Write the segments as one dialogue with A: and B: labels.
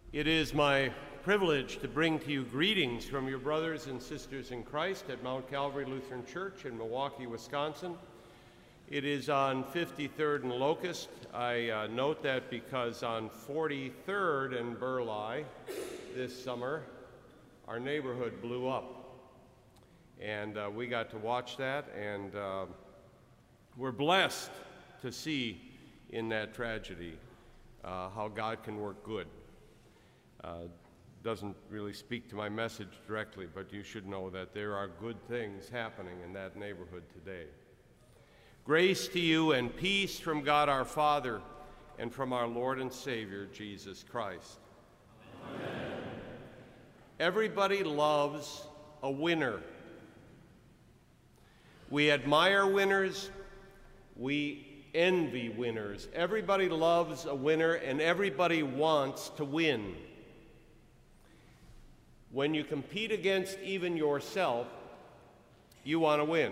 A: It is my privilege to bring to you greetings from your brothers and sisters in Christ at Mount Calvary Lutheran Church in Milwaukee, Wisconsin. It is on 53rd and Locust. I note that because on 43rd and Burleigh this summer, our neighborhood blew up. And we got to watch that, and we're blessed to see in that tragedy how God can work good. Doesn't really speak to my message directly, but you should know that there are good things happening in that neighborhood today. Grace to you and peace from God our Father and from our Lord and Savior, Jesus Christ. Amen. Everybody loves a winner. We admire winners. We envy winners. Everybody loves a winner, and everybody wants to win. When you compete against even yourself, you want to win.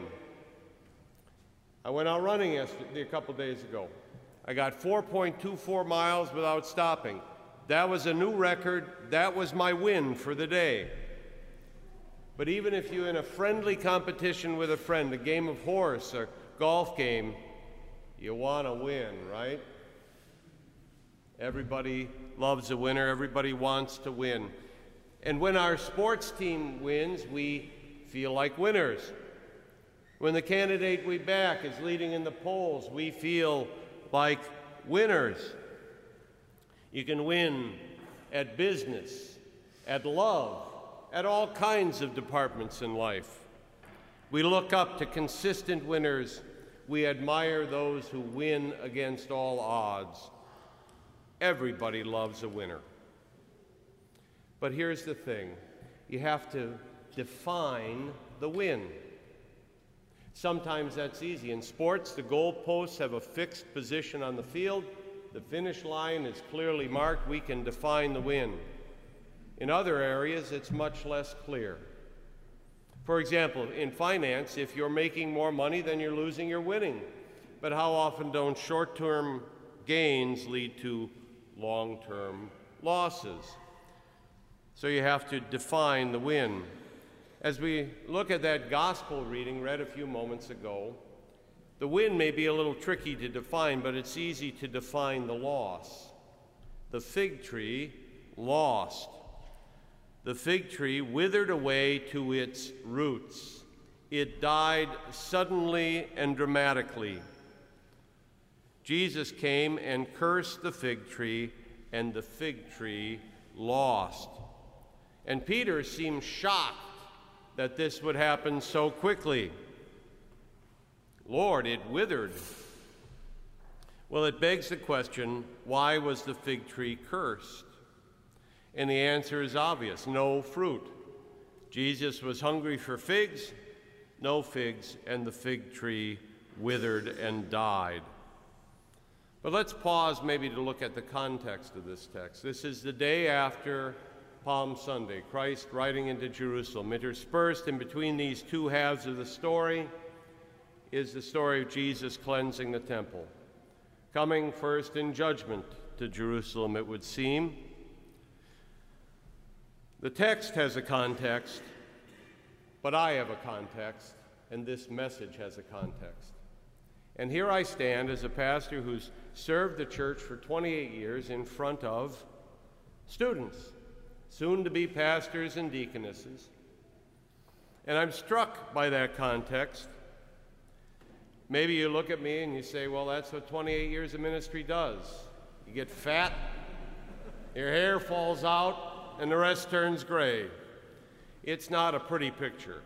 A: I went out running yesterday, a couple days ago. I got 4.24 miles without stopping. That was a new record. That was my win for the day. But even if you're in a friendly competition with a friend, a game of horse or golf game, you want to win, right? Everybody loves a winner. Everybody wants to win. And when our sports team wins, we feel like winners. When the candidate we back is leading in the polls, we feel like winners. You can win at business, at love, at all kinds of departments in life. We look up to consistent winners. We admire those who win against all odds. Everybody loves a winner. But here's the thing. You have to define the win. Sometimes that's easy. In sports, the goalposts have a fixed position on the field. The finish line is clearly marked. We can define the win. In other areas, it's much less clear. For example, in finance, if you're making more money, then you're losing, you're winning. But how often don't short-term gains lead to long-term losses? So you have to define the win. As we look at that gospel reading read a few moments ago, the win may be a little tricky to define, but it's easy to define the loss. The fig tree lost. The fig tree withered away to its roots. It died suddenly and dramatically. Jesus came and cursed the fig tree, and the fig tree lost. And Peter seemed shocked that this would happen so quickly. Lord, it withered. Well, it begs the question, why was the fig tree cursed? And the answer is obvious: no fruit. Jesus was hungry for figs, no figs, and the fig tree withered and died. But let's pause maybe to look at the context of this text. This is the day after Palm Sunday, Christ riding into Jerusalem. Interspersed in between these two halves of the story is the story of Jesus cleansing the temple, coming first in judgment to Jerusalem, it would seem. The text has a context, but I have a context, and this message has a context. And here I stand as a pastor who's served the church for 28 years in front of students, soon-to-be pastors and deaconesses. And I'm struck by that context. Maybe you look at me and you say, well, that's what 28 years of ministry does. You get fat, your hair falls out, and the rest turns gray. It's not a pretty picture.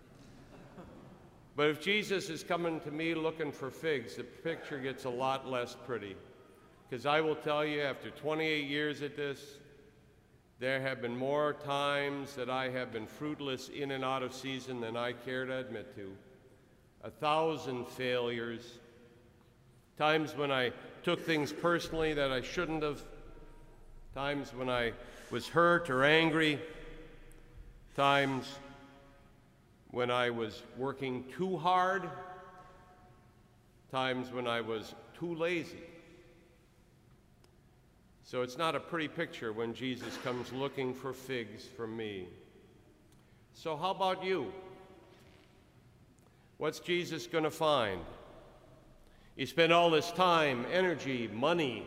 A: But if Jesus is coming to me looking for figs, the picture gets a lot less pretty. Because I will tell you, after 28 years at this, there have been more times that I have been fruitless in and out of season than I care to admit to. 1,000 failures, times when I took things personally that I shouldn't have, times when I was hurt or angry, times when I was working too hard, times when I was too lazy. So it's not a pretty picture when Jesus comes looking for figs from me. So how about you? What's Jesus going to find? You spend all this time, energy, money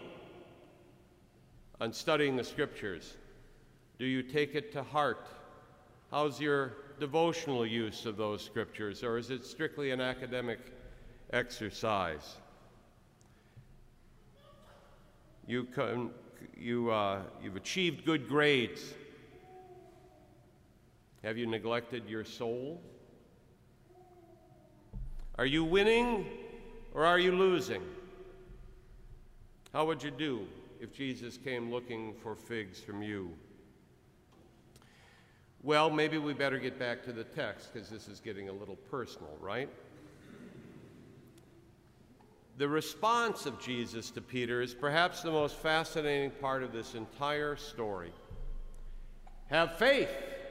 A: on studying the Scriptures. Do you take it to heart? How's your devotional use of those Scriptures, or is it strictly an academic exercise? You've achieved good grades. Have you neglected your soul? Are you winning or are you losing? How would you do if Jesus came looking for figs from you? Well, maybe we better get back to the text because this is getting a little personal, right? The response of Jesus to Peter is perhaps the most fascinating part of this entire story. Have faith.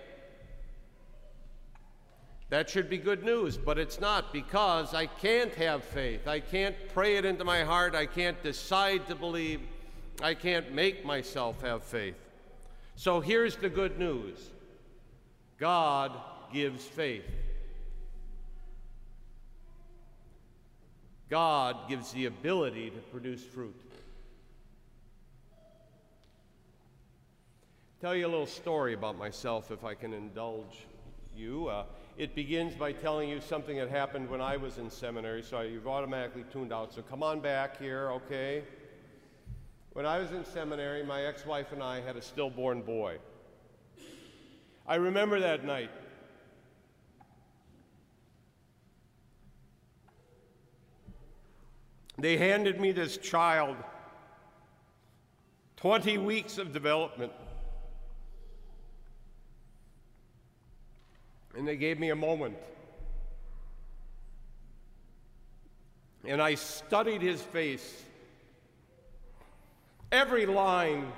A: That should be good news, but it's not, because I can't have faith. I can't pray it into my heart. I can't decide to believe. I can't make myself have faith. So here's the good news. God gives faith. God gives the ability to produce fruit. Tell you a little story about myself, if I can indulge you. It begins by telling you something that happened when I was in seminary, so you've automatically tuned out. So come on back here, okay? When I was in seminary, my ex-wife and I had a stillborn boy. I remember that night. They handed me this child, 20 weeks of development. And they gave me a moment. And I studied his face, every line,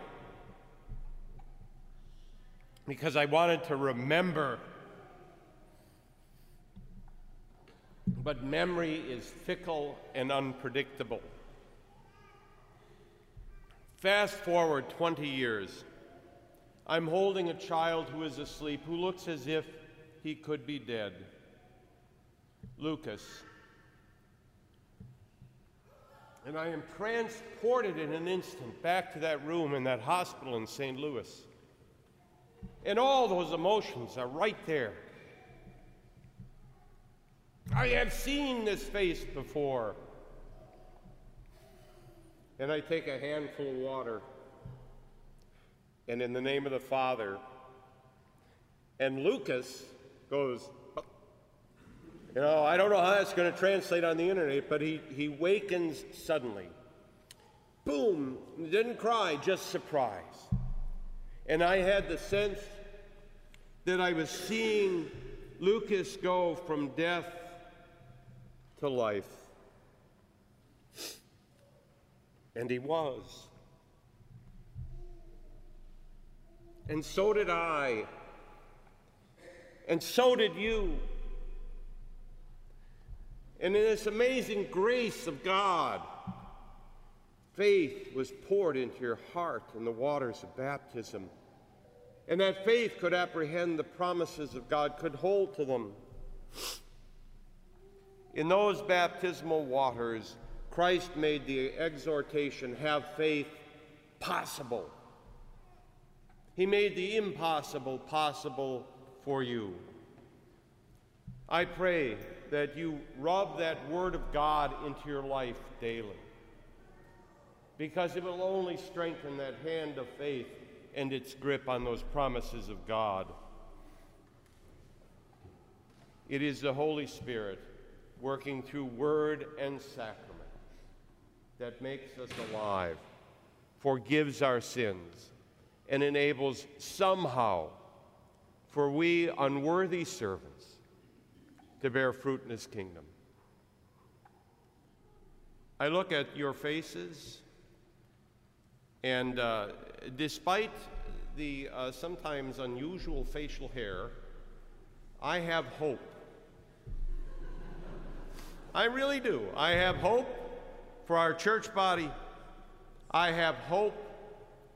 A: because I wanted to remember. But memory is fickle and unpredictable. Fast forward 20 years. I'm holding a child who is asleep, who looks as if he could be dead. Lucas. And I am transported in an instant back to that room in that hospital in St. Louis. And all those emotions are right there. I have seen this face before. And I take a handful of water, and in the name of the Father, and Lucas goes, I don't know how that's going to translate on the internet, but he wakens suddenly. Boom, didn't cry, just surprise. And I had the sense that I was seeing Lucas go from death to life. And he was. And so did I. And so did you. And in this amazing grace of God, faith was poured into your heart in the waters of baptism. And that faith could apprehend the promises of God, could hold to them. In those baptismal waters, Christ made the exhortation, have faith, possible. He made the impossible possible for you. I pray that you rub that Word of God into your life daily, because it will only strengthen that hand of faith and its grip on those promises of God. It is the Holy Spirit working through word and sacrament that makes us alive, forgives our sins, and enables somehow for we unworthy servants to bear fruit in his kingdom. I look at your faces, and despite the sometimes unusual facial hair, I have hope. I really do. I have hope for our church body. I have hope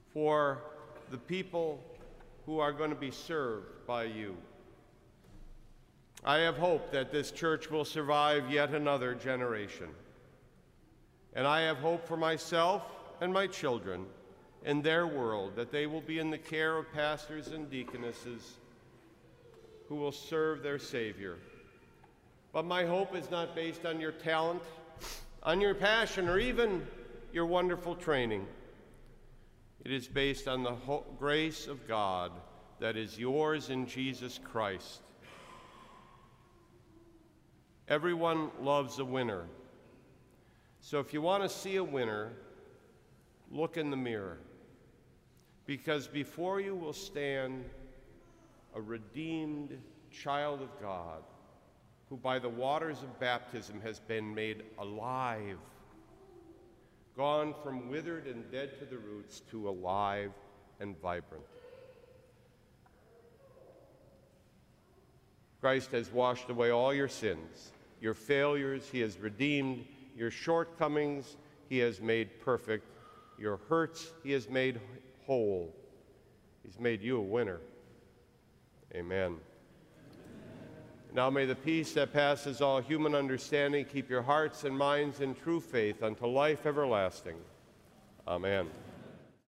A: for the people who are going to be served by you. I have hope that this church will survive yet another generation. And I have hope for myself and my children in their world, that they will be in the care of pastors and deaconesses who will serve their Savior. But my hope is not based on your talent, on your passion, or even your wonderful training. It is based on the grace of God that is yours in Jesus Christ. Everyone loves a winner. So if you want to see a winner, look in the mirror. Because before you will stand a redeemed child of God, who by the waters of baptism has been made alive, gone from withered and dead to the roots to alive and vibrant. Christ has washed away all your sins, your failures. He has redeemed your shortcomings. He has made perfect your hurts. He has made whole. He's made you a winner. Amen. Now may the peace that passes all human understanding keep your hearts and minds in true faith unto life everlasting. Amen.